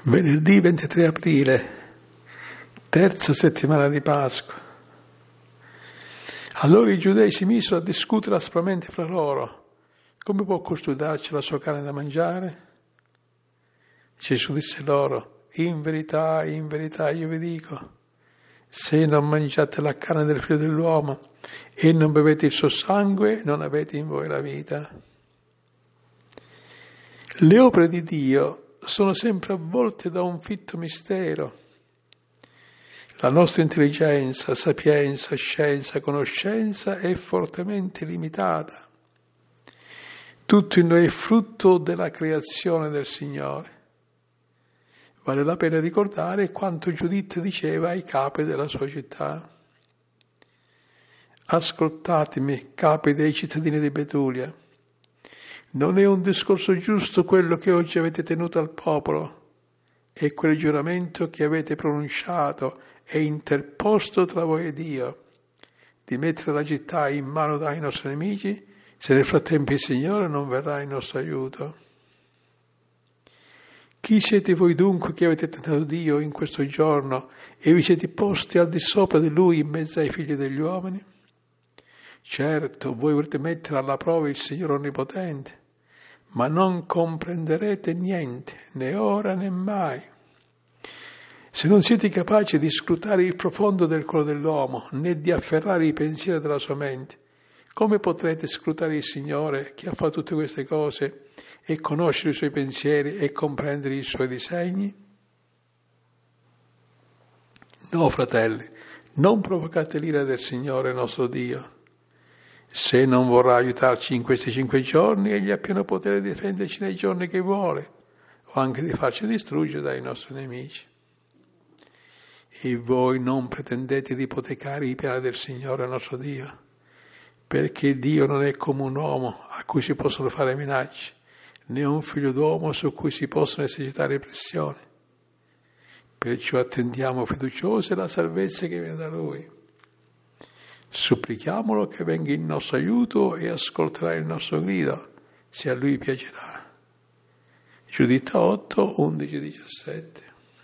Venerdì 23 aprile, terza settimana di Pasqua. Allora i giudei si misero a discutere aspramente fra loro. Come può costui darci la sua carne da mangiare? Gesù disse loro: in verità io vi dico, se non mangiate la carne del figlio dell'uomo e non bevete il suo sangue, non avete in voi la vita. Le opere di Dio sono sempre avvolte da un fitto mistero. La nostra intelligenza, sapienza, scienza, conoscenza è fortemente limitata. Tutto in noi è frutto della creazione del Signore. Vale la pena ricordare quanto Giuditta diceva ai capi della sua città. Ascoltatemi, capi dei cittadini di Betulia. Non è un discorso giusto quello che oggi avete tenuto al popolo, è quel giuramento che avete pronunciato e interposto tra voi e Dio, di mettere la città in mano ai nostri nemici, se nel frattempo il Signore non verrà in nostro aiuto. Chi siete voi dunque che avete tentato Dio in questo giorno e vi siete posti al di sopra di Lui in mezzo ai figli degli uomini? Certo, voi volete mettere alla prova il Signore Onnipotente, ma non comprenderete niente, né ora né mai. Se non siete capaci di scrutare il profondo del cuore dell'uomo, né di afferrare i pensieri della sua mente, come potrete scrutare il Signore che ha fatto tutte queste cose e conoscere i suoi pensieri e comprendere i suoi disegni? No, fratelli, non provocate l'ira del Signore nostro Dio. Se non vorrà aiutarci in questi 5 giorni, egli ha pieno potere di difenderci nei giorni che vuole, o anche di farci distruggere dai nostri nemici. E voi non pretendete di ipotecare i piani del Signore nostro Dio, perché Dio non è come un uomo a cui si possono fare minacce, né un figlio d'uomo su cui si possono esercitare pressioni. Perciò attendiamo fiduciosi la salvezza che viene da Lui. Supplichiamolo che venga in nostro aiuto e ascolterà il nostro grido, se a Lui piacerà. Giuditta 8, 11, 17.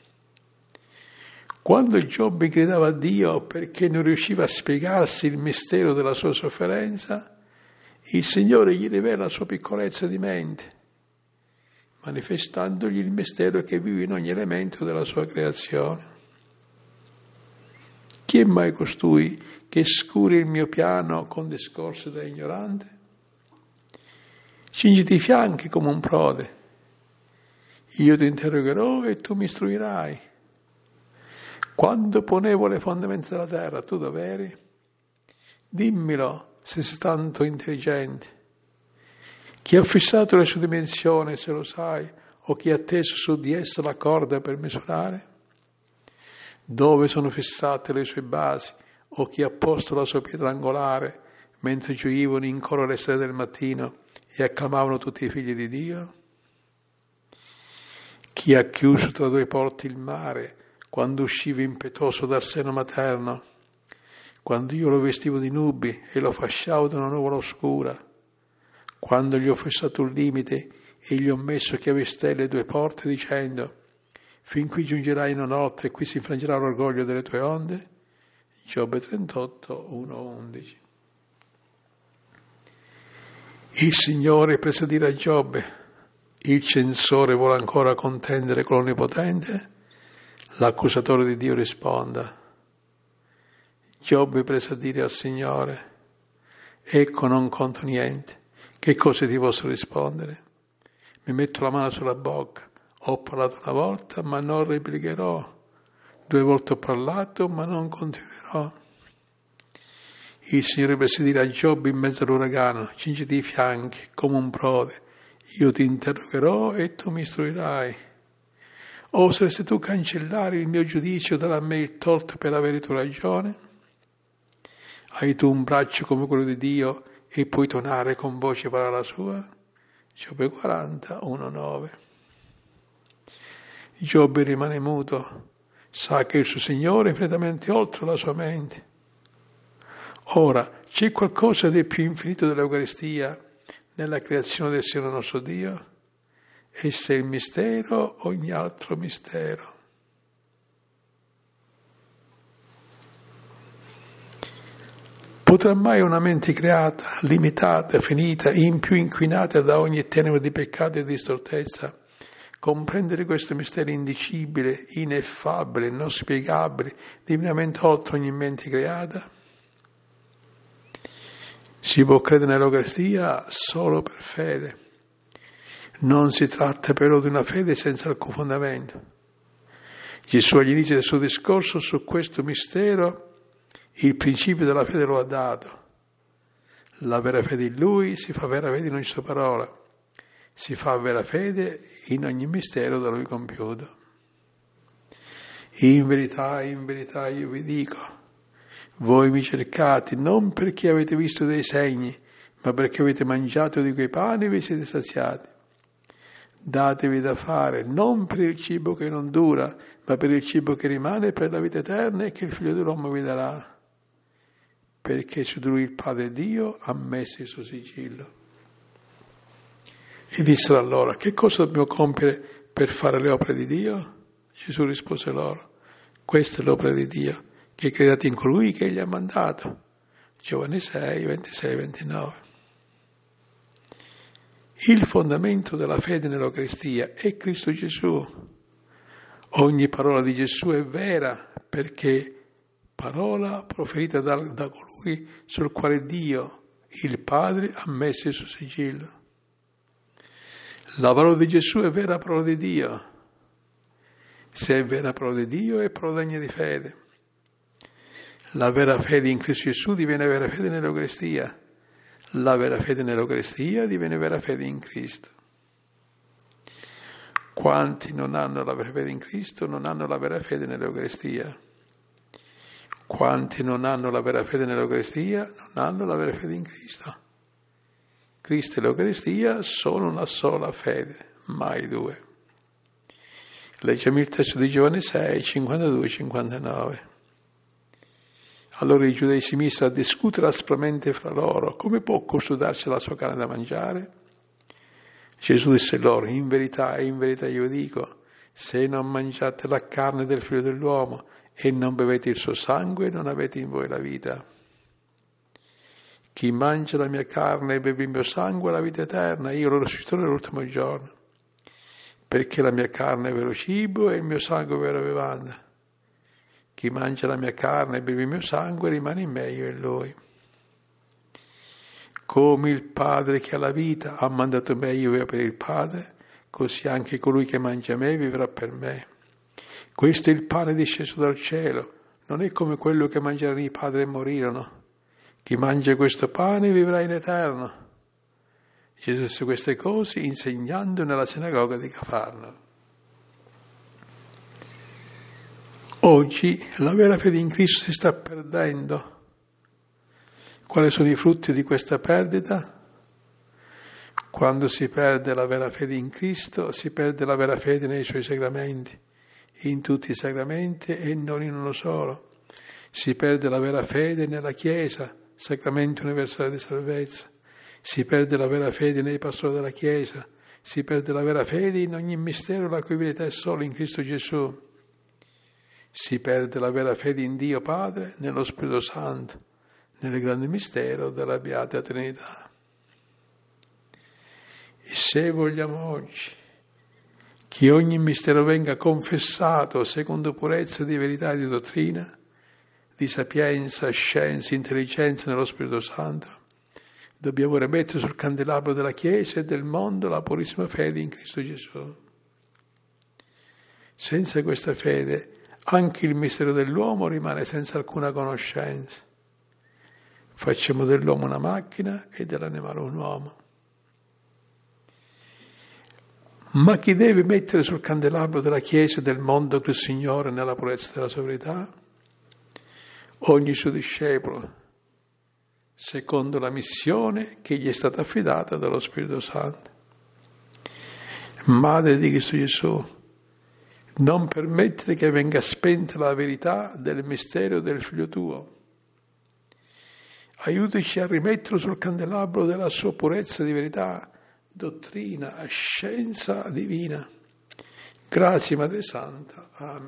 Quando Giobbe gridava a Dio perché non riusciva a spiegarsi il mistero della sua sofferenza, il Signore gli rivela la sua piccolezza di mente, manifestandogli il mistero che vive in ogni elemento della sua creazione. Chi è mai costui che scuri il mio piano con discorsi da ignorante? Cingiti i fianchi come un prode. Io ti interrogherò e tu mi istruirai. Quando ponevo le fondamenta della terra, tu dov'eri? Dimmelo se sei tanto intelligente. Chi ha fissato le sue dimensioni, se lo sai, o chi ha teso su di essa la corda per misurare? Dove sono fissate le sue basi, o chi ha posto la sua pietra angolare, mentre gioivano in coro alle 6 del mattino e acclamavano tutti i figli di Dio? Chi ha chiuso tra 2 porti il mare, quando usciva impetuoso dal seno materno, quando io lo vestivo di nubi e lo fasciavo da una nuvola oscura, quando gli ho fissato un limite e gli ho messo chiavi stelle 2 porte dicendo: fin qui giungerai una notte e qui si infrangerà l'orgoglio delle tue onde? Giobbe 38, 1, 11. Il Signore prese a dire a Giobbe: il censore vuole ancora contendere con l'Onnipotente? L'accusatore di Dio risponda. Giobbe prese a dire al Signore: ecco, non conto niente, che cosa ti posso rispondere? Mi metto la mano sulla bocca. Ho parlato una volta, ma non replicherò. 2 volte ho parlato, ma non continuerò. Il Signore prese a dire a Giobbe in mezzo all'uragano: cingiti i fianchi come un prode. Io ti interrogherò e tu mi istruirai. Oseresti tu cancellare il mio giudizio, dare a me il torto per avere tu ragione? Hai tu un braccio come quello di Dio e puoi tonare con voce pari alla sua? Giobbe 40, 1, 9. Giobbe rimane muto, sa che il suo Signore è infinitamente oltre la sua mente. Ora, c'è qualcosa di più infinito dell'Eucaristia nella creazione del Signore nostro Dio? Esse è il mistero, ogni altro mistero. Potrà mai una mente creata, limitata, finita, in più inquinata da ogni tenebra di peccato e di stortezza, comprendere questo mistero indicibile, ineffabile, non spiegabile, divinamente oltre ogni mente creata? Si può credere nell'Eucaristia solo per fede. Non si tratta però di una fede senza alcun fondamento. Gesù agli inizi del suo discorso su questo mistero il principio della fede lo ha dato. La vera fede in Lui si fa vera fede in ogni sua parola. Si fa vera fede in ogni mistero da Lui compiuto. In verità io vi dico, voi mi cercate non perché avete visto dei segni, ma perché avete mangiato di quei pani e vi siete saziati. Datevi da fare non per il cibo che non dura, ma per il cibo che rimane per la vita eterna e che il Figlio dell'uomo vi darà. Perché su di lui il Padre Dio ha messo il suo sigillo. E dissero allora, che cosa dobbiamo compiere per fare le opere di Dio? Gesù rispose loro, questa è l'opera di Dio, che credate in colui che egli ha mandato. Giovanni 6, 26, 29. Il fondamento della fede nell'Eucaristia è Cristo Gesù. Ogni parola di Gesù è vera perché parola proferita da colui sul quale Dio, il Padre, ha messo il suo sigillo. La parola di Gesù è vera parola di Dio. Se è vera parola di Dio è parola degna di fede. La vera fede in Cristo Gesù diviene vera fede nell'Eucaristia. La vera fede nell'Eucaristia diviene vera fede in Cristo. Quanti non hanno la vera fede in Cristo non hanno la vera fede nell'Eucaristia. Quanti non hanno la vera fede nell'Eucaristia non hanno la vera fede in Cristo. Cristo e l'Eucaristia sono una sola fede, mai due. Leggiamo il testo di Giovanni 6, 52-59. Allora i giudei si misero a discutere aspramente fra loro. Come può costudarsi la sua carne da mangiare? Gesù disse loro, in verità io vi dico, se non mangiate la carne del Figlio dell'uomo e non bevete il suo sangue, non avete in voi la vita. Chi mangia la mia carne e beve il mio sangue ha la vita eterna, io lo risusciterò nell'ultimo giorno. Perché la mia carne è vero cibo e il mio sangue è vera bevanda. Chi mangia la mia carne e beve il mio sangue rimane in me, io in lui. Come il Padre che ha la vita ha mandato me, io vivo per il Padre, così anche colui che mangia me vivrà per me. Questo è il pane disceso dal cielo, non è come quello che mangeranno i padri e morirono. Chi mangia questo pane vivrà in eterno. Gesù disse queste cose insegnando nella sinagoga di Cafarno. Oggi la vera fede in Cristo si sta perdendo. Quali sono i frutti di questa perdita? Quando si perde la vera fede in Cristo, si perde la vera fede nei suoi sacramenti, in tutti i sacramenti e non in uno solo. Si perde la vera fede nella Chiesa, sacramento universale di salvezza. Si perde la vera fede nei pastori della Chiesa. Si perde la vera fede in ogni mistero la cui verità è solo in Cristo Gesù. Si perde la vera fede in Dio Padre, nello Spirito Santo, nel grande mistero della Beata Trinità. E se vogliamo oggi che ogni mistero venga confessato secondo purezza di verità e di dottrina, di sapienza, scienza, intelligenza nello Spirito Santo, dobbiamo rimettere sul candelabro della Chiesa e del mondo la purissima fede in Cristo Gesù. Senza questa fede anche il mistero dell'uomo rimane senza alcuna conoscenza. Facciamo dell'uomo una macchina e dell'animale un uomo. Ma chi deve mettere sul candelabro della Chiesa e del mondo che il Signore nella purezza della sua verità? Ogni suo discepolo, secondo la missione che gli è stata affidata dallo Spirito Santo. Madre di Cristo Gesù, non permettere che venga spenta la verità del mistero del Figlio tuo. Aiutaci a rimetterlo sul candelabro della sua purezza di verità, dottrina, scienza divina. Grazie Madre Santa. Amen.